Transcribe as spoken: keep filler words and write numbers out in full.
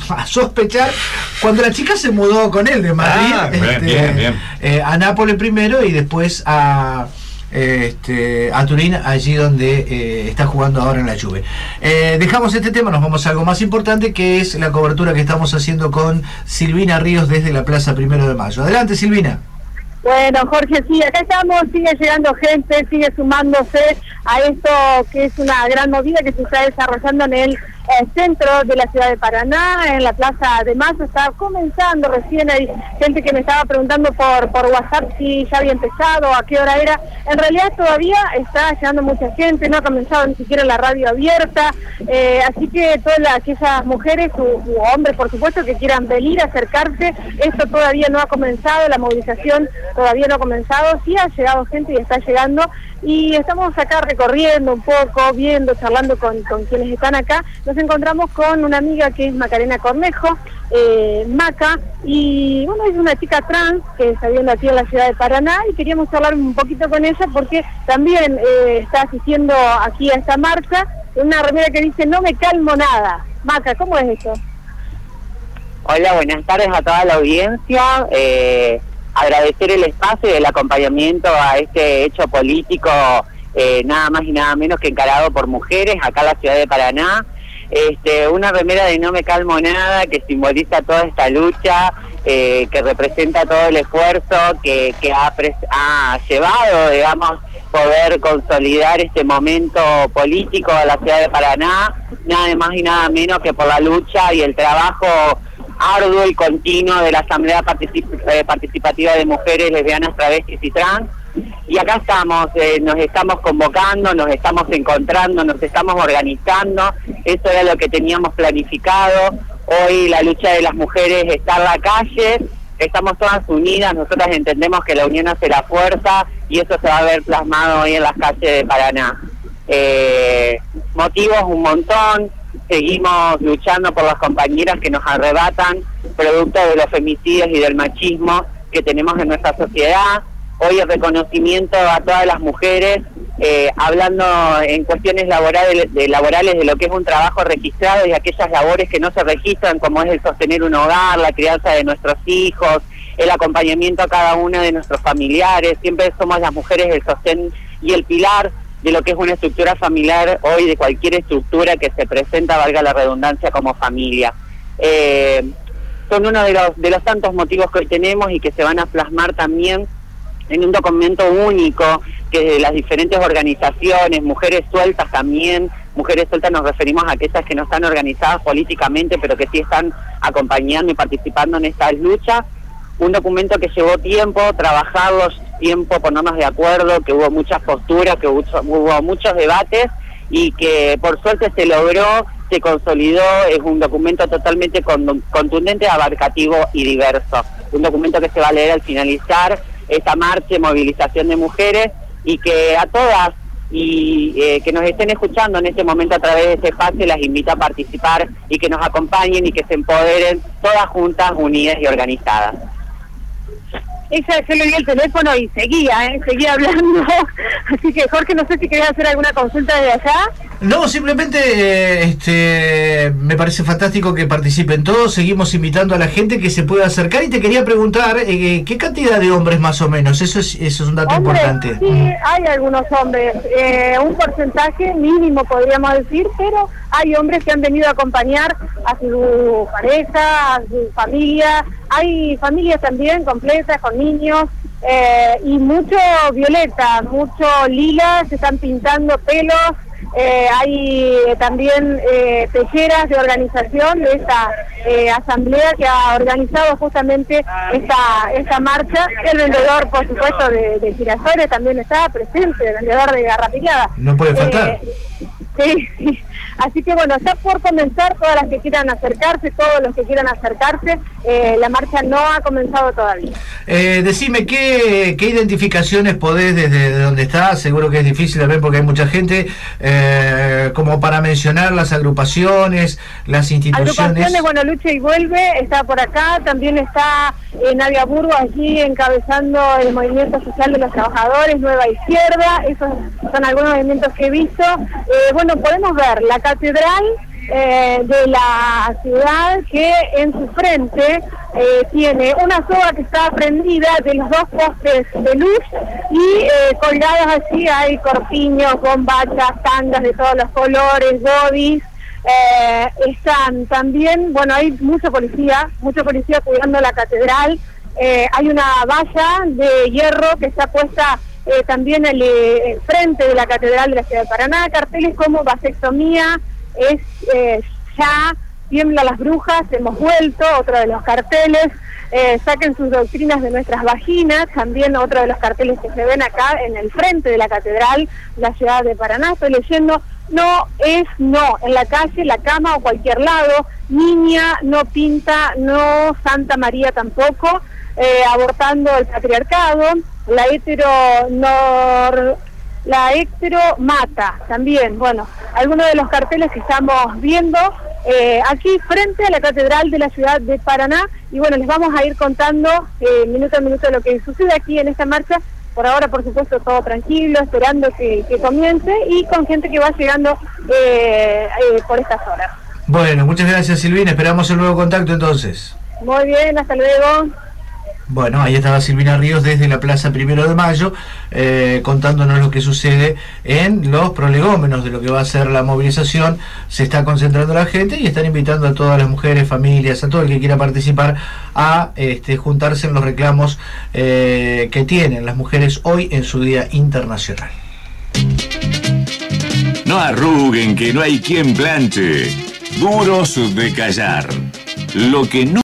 a sospechar cuando la chica se mudó con él de Madrid ah, bien, este, bien, bien. Eh, a Nápoles primero y después a Este, a Turín, allí donde eh, está jugando ahora en la Juve. Eh, dejamos este tema, nos vamos a algo más importante, que es la cobertura que estamos haciendo con Silvina Ríos desde la Plaza Primero de Mayo. Adelante, Silvina. Bueno, Jorge, sí, acá estamos, sigue llegando gente, sigue sumándose a esto que es una gran movida que se está desarrollando en el eh, centro de la ciudad de Paraná, en la Plaza de Mayo. Está comenzando recién, hay gente que me estaba preguntando por por WhatsApp si ya había empezado, a qué hora era. En realidad todavía está llegando mucha gente, no ha comenzado ni siquiera la radio abierta, eh, así que todas las, aquellas mujeres u, u hombres, por supuesto, que quieran venir, acercarse, esto todavía no ha comenzado, la movilización todavía no ha comenzado, sí ha llegado gente y está llegando, y estamos acá recorriendo un poco, viendo, charlando con, con quienes están acá. Nos encontramos con una amiga que es Macarena Cornejo, eh, Maca, y bueno, es una chica trans que está viviendo aquí en la ciudad de Paraná, y queríamos hablar un poquito con ella porque también eh, está asistiendo aquí a esta marcha, una remera que dice "no me calmo nada". Maca, ¿cómo es eso? Hola, buenas tardes a toda la audiencia. Eh, agradecer el espacio y el acompañamiento a este hecho político, eh, nada más y nada menos que encarado por mujeres acá en la ciudad de Paraná. Este, una remera de "no me calmo nada", que simboliza toda esta lucha, eh, que representa todo el esfuerzo que, que ha, ha llevado, digamos, poder consolidar este momento político de la ciudad de Paraná, nada más y nada menos que por la lucha y el trabajo arduo y continuo de la Asamblea Particip- eh, Participativa de Mujeres Lesbianas, Travestis y Trans. Y acá estamos, eh, nos estamos convocando, nos estamos encontrando, nos estamos organizando. Eso era lo que teníamos planificado. Hoy la lucha de las mujeres está en la calle, estamos todas unidas, nosotras entendemos que la unión hace la fuerza, y eso se va a ver plasmado hoy en las calles de Paraná. Eh, motivos un montón. Seguimos luchando por las compañeras que nos arrebatan, producto de los femicidios y del machismo que tenemos en nuestra sociedad. Hoy el reconocimiento a todas las mujeres, eh, hablando en cuestiones laborales de, laborales de lo que es un trabajo registrado y aquellas labores que no se registran, como es el sostener un hogar, la crianza de nuestros hijos, el acompañamiento a cada una de nuestros familiares. Siempre somos las mujeres el sostén y el pilar de lo que es una estructura familiar hoy, de cualquier estructura que se presenta, valga la redundancia, como familia. Eh, son uno de los, de los tantos motivos que hoy tenemos y que se van a plasmar también en un documento único que de las diferentes organizaciones, Mujeres Sueltas también. Mujeres Sueltas nos referimos a aquellas que no están organizadas políticamente, pero que sí están acompañando y participando en estas luchas. Un documento que llevó tiempo trabajarlo, tiempo ponernos de acuerdo, que hubo muchas posturas, que hubo, hubo muchos debates, y que por suerte se logró, se consolidó. Es un documento totalmente contundente, abarcativo y diverso. Un documento que se va a leer al finalizar esta marcha y movilización de mujeres, y que a todas y eh, que nos estén escuchando en este momento a través de este espacio las invita a participar y que nos acompañen y que se empoderen todas juntas, unidas y organizadas. Ella, yo le di el teléfono y seguía, ¿eh? seguía hablando. Así que, Jorge, no sé si querías hacer alguna consulta desde allá. No, simplemente eh, este, me parece fantástico que participen todos. Seguimos invitando a la gente que se pueda acercar, y te quería preguntar eh, ¿qué cantidad de hombres más o menos? Eso es, eso es un dato Hombres, importante. Sí, hay algunos hombres, eh, un porcentaje mínimo podríamos decir, pero hay hombres que han venido a acompañar a su pareja, a su familia. Hay familias también completas con niños, eh, y mucho violeta, mucho lila, se están pintando pelos. Eh, hay también eh, tejeras de organización de esta eh, asamblea que ha organizado justamente esta esta marcha. El vendedor, por supuesto, de, de girasoles también está presente, el vendedor de garrapiñada. No puede faltar. Eh, sí, sí. Así que bueno, está por comenzar. Todas las que quieran acercarse, todos los que quieran acercarse, eh, la marcha no ha comenzado todavía. Eh, decime, ¿qué, ¿qué identificaciones podés desde donde estás? Seguro que es difícil también porque hay mucha gente, eh, como para mencionar las agrupaciones, las instituciones. Agrupaciones, bueno, Lucha y Vuelve está por acá, también está eh, Nadia Burgo allí encabezando el Movimiento Social de los Trabajadores, Nueva Izquierda. Esos son algunos movimientos que he visto. Eh, bueno, podemos ver la catedral, eh, de la ciudad, que en su frente eh, tiene una soga que está prendida de los dos postes de luz y eh, colgados así hay corpiños, bombachas, tangas de todos los colores, bodys. Eh, están también, bueno, hay mucha policía, mucha policía cuidando la catedral. Eh, hay una valla de hierro que está puesta eh, también en el, el frente de la Catedral de la Ciudad de Paraná, carteles como vasectomía, es eh, ya, tiembla las brujas, hemos vuelto, otro de los carteles, eh, saquen sus doctrinas de nuestras vaginas, también otro de los carteles que se ven acá en el frente de la Catedral de la Ciudad de Paraná. Estoy leyendo, no es no, en la calle, la cama o cualquier lado, niña no pinta, no Santa María tampoco. Eh, abortando el patriarcado, la hetero nor, la hetero mata también. Bueno, algunos de los carteles que estamos viendo eh, aquí frente a la Catedral de la Ciudad de Paraná, y bueno, les vamos a ir contando eh, minuto a minuto lo que sucede aquí en esta marcha. Por ahora, por supuesto, todo tranquilo, esperando que, que comience, y con gente que va llegando eh, eh, por estas horas. Bueno, muchas gracias, Silvina, esperamos el nuevo contacto entonces. Muy bien, hasta luego. Bueno, ahí estaba Silvina Ríos desde la Plaza Primero de Mayo, eh, contándonos lo que sucede en los prolegómenos de lo que va a ser la movilización. Se está concentrando la gente y están invitando a todas las mujeres, familias, a todo el que quiera participar a este, juntarse en los reclamos eh, que tienen las mujeres hoy en su Día Internacional. No arruguen, que no hay quien planche. Duros de callar. Lo que no